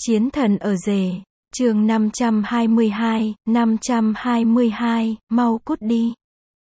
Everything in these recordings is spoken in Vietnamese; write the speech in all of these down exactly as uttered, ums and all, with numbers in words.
Chiến thần ở rể, chương năm trăm hai mươi hai, năm trăm hai mươi hai, mau cút đi.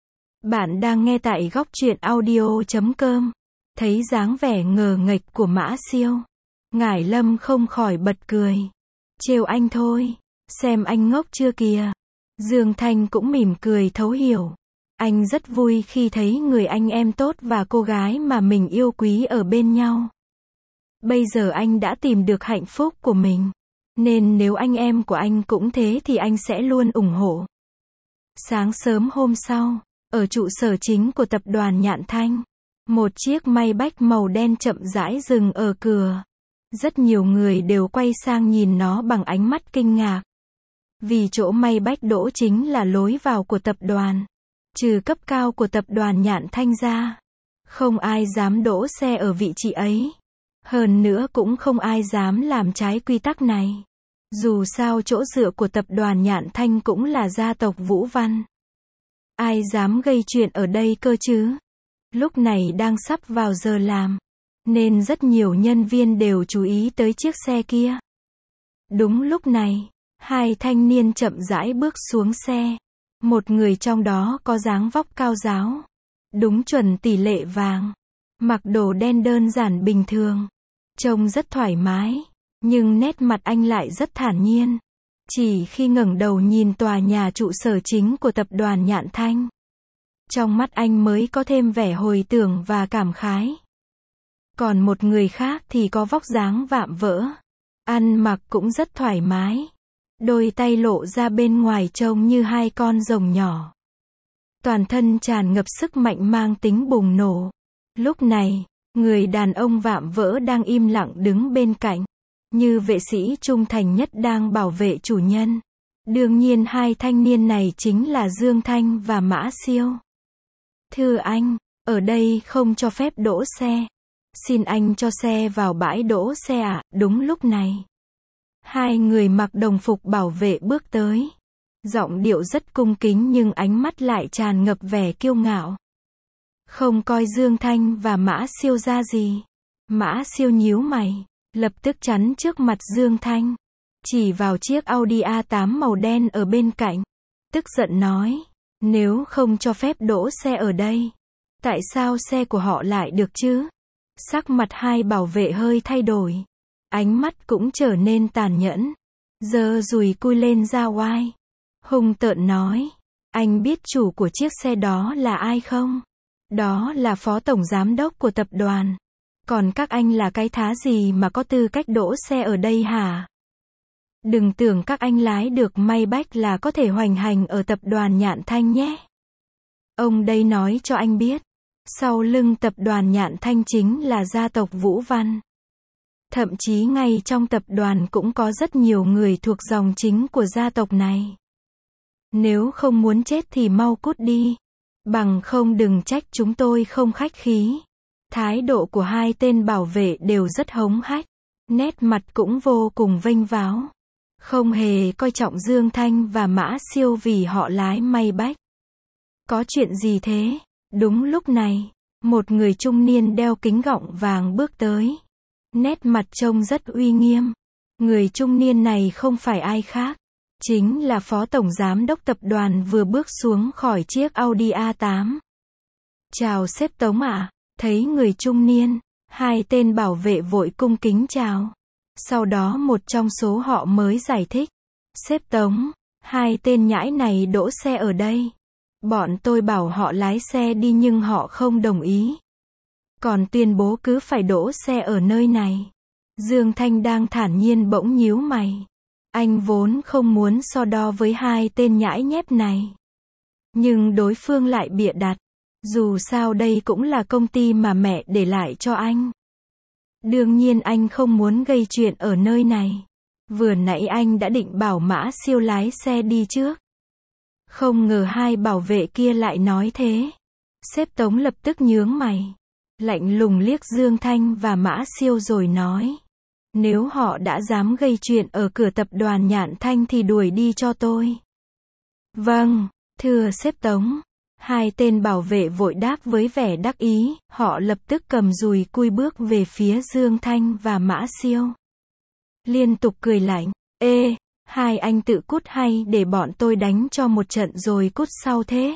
Bạn đang nghe tại góc truyện audio chấm com. Thấy dáng vẻ ngờ nghệch của Mã Siêu, Ngải Lâm không khỏi bật cười. Trêu anh thôi, xem anh ngốc chưa kìa. Dương Thanh cũng mỉm cười thấu hiểu. Anh rất vui khi thấy người anh em tốt và cô gái mà mình yêu quý ở bên nhau. Bây giờ anh đã tìm được hạnh phúc của mình. Nên nếu anh em của anh cũng thế thì anh sẽ luôn ủng hộ. Sáng sớm hôm sau, ở trụ sở chính của tập đoàn Nhạn Thanh, một chiếc Maybach màu đen chậm rãi dừng ở cửa. Rất nhiều người đều quay sang nhìn nó bằng ánh mắt kinh ngạc. Vì chỗ Maybach đỗ chính là lối vào của tập đoàn. Trừ cấp cao của tập đoàn Nhạn Thanh ra, không ai dám đỗ xe ở vị trí ấy. Hơn nữa cũng không ai dám làm trái quy tắc này. Dù sao chỗ dựa của tập đoàn Nhạn Thanh cũng là gia tộc Vũ Văn. Ai dám gây chuyện ở đây cơ chứ? Lúc này đang sắp vào giờ làm, nên rất nhiều nhân viên đều chú ý tới chiếc xe kia. Đúng lúc này, hai thanh niên chậm rãi bước xuống xe. Một người trong đó có dáng vóc cao ráo, đúng chuẩn tỷ lệ vàng, mặc đồ đen đơn giản bình thường, trông rất thoải mái, nhưng nét mặt anh lại rất thản nhiên. Chỉ khi ngẩng đầu nhìn tòa nhà trụ sở chính của tập đoàn Nhạn Thanh, trong mắt anh mới có thêm vẻ hồi tưởng và cảm khái. Còn một người khác thì có vóc dáng vạm vỡ, ăn mặc cũng rất thoải mái, đôi tay lộ ra bên ngoài trông như hai con rồng nhỏ. Toàn thân tràn ngập sức mạnh mang tính bùng nổ. Lúc này, người đàn ông vạm vỡ đang im lặng đứng bên cạnh, như vệ sĩ trung thành nhất đang bảo vệ chủ nhân. Đương nhiên hai thanh niên này chính là Dương Thanh và Mã Siêu. Thưa anh, ở đây không cho phép đỗ xe. Xin anh cho xe vào bãi đỗ xe ạ. À? Đúng lúc này, hai người mặc đồng phục bảo vệ bước tới. Giọng điệu rất cung kính nhưng ánh mắt lại tràn ngập vẻ kiêu ngạo. Không coi Dương Thanh và Mã Siêu ra gì. Mã Siêu nhíu mày, lập tức chắn trước mặt Dương Thanh, chỉ vào chiếc Audi A tám màu đen ở bên cạnh. Tức giận nói, nếu không cho phép đỗ xe ở đây, tại sao xe của họ lại được chứ? Sắc mặt hai bảo vệ hơi thay đổi, ánh mắt cũng trở nên tàn nhẫn, giơ dùi cui lên ra oai, hung tợn nói, anh biết chủ của chiếc xe đó là ai không? Đó là phó tổng giám đốc của tập đoàn. Còn các anh là cái thá gì mà có tư cách đỗ xe ở đây hả? Đừng tưởng các anh lái được Maybach là có thể hoành hành ở tập đoàn Nhạn Thanh nhé. Ông đây nói cho anh biết, sau lưng tập đoàn Nhạn Thanh chính là gia tộc Vũ Văn. Thậm chí ngay trong tập đoàn cũng có rất nhiều người thuộc dòng chính của gia tộc này. Nếu không muốn chết thì mau cút đi, bằng không đừng trách chúng tôi không khách khí. Thái độ của hai tên bảo vệ đều rất hống hách, nét mặt cũng vô cùng vênh váo, không hề coi trọng Dương Thanh và Mã Siêu vì họ lái Maybach. Có chuyện gì thế? Đúng lúc này, một người trung niên đeo kính gọng vàng bước tới, nét mặt trông rất uy nghiêm. Người trung niên này không phải ai khác, chính là phó tổng giám đốc tập đoàn vừa bước xuống khỏi chiếc Audi A tám. Chào sếp Tống ạ. À? Thấy người trung niên, hai tên bảo vệ vội cung kính chào. Sau đó một trong số họ mới giải thích. Sếp Tống, hai tên nhãi này đỗ xe ở đây. Bọn tôi bảo họ lái xe đi nhưng họ không đồng ý. Còn tuyên bố cứ phải đỗ xe ở nơi này. Dương Thanh đang thản nhiên bỗng nhíu mày. Anh vốn không muốn so đo với hai tên nhãi nhép này. Nhưng đối phương lại bịa đặt. Dù sao đây cũng là công ty mà mẹ để lại cho anh. Đương nhiên anh không muốn gây chuyện ở nơi này. Vừa nãy anh đã định bảo Mã Siêu lái xe đi trước. Không ngờ hai bảo vệ kia lại nói thế. Sếp Tống lập tức nhướng mày, lạnh lùng liếc Dương Thanh và Mã Siêu rồi nói. Nếu họ đã dám gây chuyện ở cửa tập đoàn Nhạn Thanh thì đuổi đi cho tôi. Vâng, thưa sếp Tống. Hai tên bảo vệ vội đáp với vẻ đắc ý, họ lập tức cầm dùi cui bước về phía Dương Thanh và Mã Siêu. liên tục cười lạnh. Ê, hai anh tự cút hay để bọn tôi đánh cho một trận rồi cút sau thế?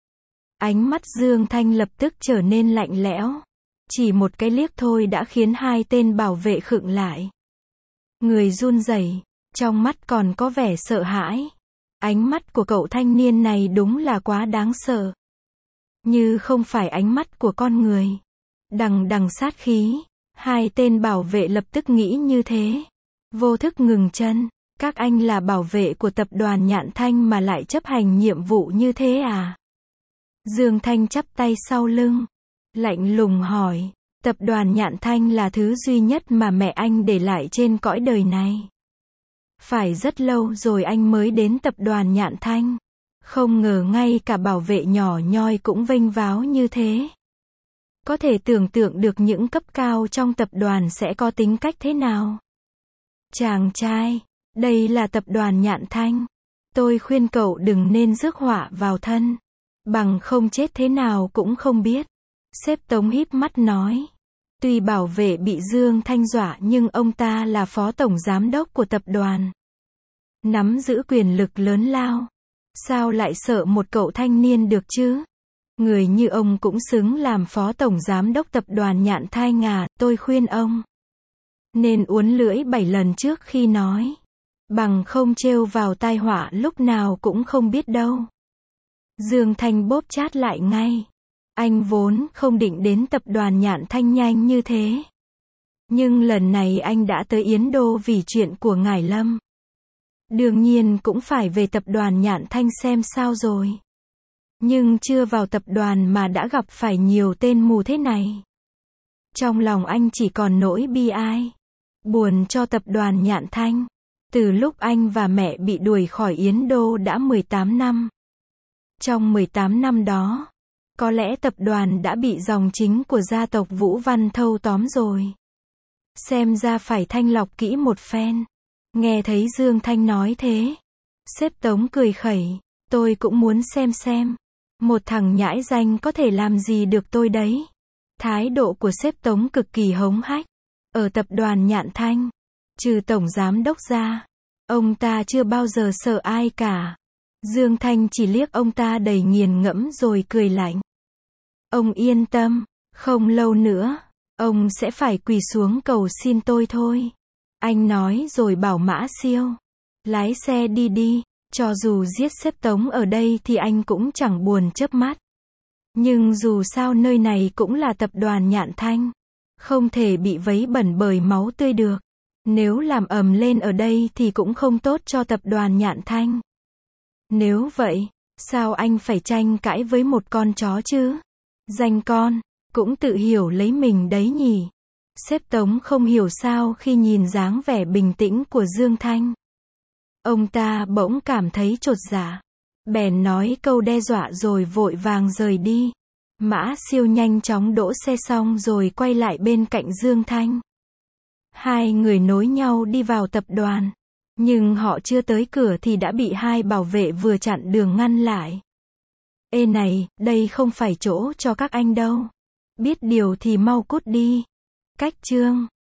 Ánh mắt Dương Thanh lập tức trở nên lạnh lẽo. Chỉ một cái liếc thôi đã khiến hai tên bảo vệ khựng lại. Người run rẩy, trong mắt còn có vẻ sợ hãi. Ánh mắt của cậu thanh niên này đúng là quá đáng sợ. Như không phải ánh mắt của con người. Đằng đằng sát khí. Hai tên bảo vệ lập tức nghĩ như thế. Vô thức ngừng chân. Các anh là bảo vệ của tập đoàn Nhạn Thanh mà lại chấp hành nhiệm vụ như thế à? Dương Thanh chắp tay sau lưng. Lạnh lùng hỏi. Tập đoàn Nhạn Thanh là thứ duy nhất mà mẹ anh để lại trên cõi đời này. Phải rất lâu rồi anh mới đến tập đoàn Nhạn Thanh. Không ngờ ngay cả bảo vệ nhỏ nhoi cũng vênh váo như thế. Có thể tưởng tượng được những cấp cao trong tập đoàn sẽ có tính cách thế nào. Chàng trai, đây là tập đoàn Nhạn Thanh. Tôi khuyên cậu đừng nên rước họa vào thân. Bằng không chết thế nào cũng không biết. Sếp Tống híp mắt nói. Tuy bảo vệ bị Dương Thanh dọa nhưng ông ta là phó tổng giám đốc của tập đoàn. Nắm giữ quyền lực lớn lao. Sao lại sợ một cậu thanh niên được chứ? Người như ông cũng xứng làm phó tổng giám đốc tập đoàn Nhạn Thanh à, tôi khuyên ông. Nên uốn lưỡi bảy lần trước khi nói. Bằng không trêu vào tai họa lúc nào cũng không biết đâu. Dương Thanh bóp chát lại ngay. Anh vốn không định đến tập đoàn Nhạn Thanh nhanh như thế. Nhưng lần này anh đã tới Yến Đô vì chuyện của Ngải Lâm. Đương nhiên cũng phải về tập đoàn Nhạn Thanh xem sao rồi. Nhưng chưa vào tập đoàn mà đã gặp phải nhiều tên mù thế này. Trong lòng anh chỉ còn nỗi bi ai. Buồn cho tập đoàn Nhạn Thanh. Từ lúc anh và mẹ bị đuổi khỏi Yến Đô đã mười tám năm. Trong mười tám năm đó, có lẽ tập đoàn đã bị dòng chính của gia tộc Vũ Văn thâu tóm rồi. Xem ra phải thanh lọc kỹ một phen. Nghe thấy Dương Thanh nói thế. Sếp Tống cười khẩy. Tôi cũng muốn xem xem. Một thằng nhãi danh có thể làm gì được tôi đấy. Thái độ của sếp Tống cực kỳ hống hách. Ở tập đoàn Nhạn Thanh, trừ tổng giám đốc ra, ông ta chưa bao giờ sợ ai cả. Dương Thanh chỉ liếc ông ta đầy nghiền ngẫm rồi cười lạnh. Ông yên tâm, không lâu nữa, ông sẽ phải quỳ xuống cầu xin tôi thôi. Anh nói rồi bảo Mã Siêu. Lái xe đi đi, cho dù giết sếp Tống ở đây thì anh cũng chẳng buồn chớp mắt. Nhưng dù sao nơi này cũng là tập đoàn Nhạn Thanh. Không thể bị vấy bẩn bởi máu tươi được. Nếu làm ầm lên ở đây thì cũng không tốt cho tập đoàn Nhạn Thanh. Nếu vậy, sao anh phải tranh cãi với một con chó chứ? Danh con, cũng tự hiểu lấy mình đấy nhỉ. Sếp Tống không hiểu sao khi nhìn dáng vẻ bình tĩnh của Dương Thanh. Ông ta bỗng cảm thấy chột dạ. Bèn nói câu đe dọa rồi vội vàng rời đi. Mã Siêu nhanh chóng đỗ xe xong rồi quay lại bên cạnh Dương Thanh. Hai người nối nhau đi vào tập đoàn. Nhưng họ chưa tới cửa thì đã bị hai bảo vệ vừa chặn đường ngăn lại. Ê này, đây không phải chỗ cho các anh đâu. Biết điều thì mau cút đi. Cách chương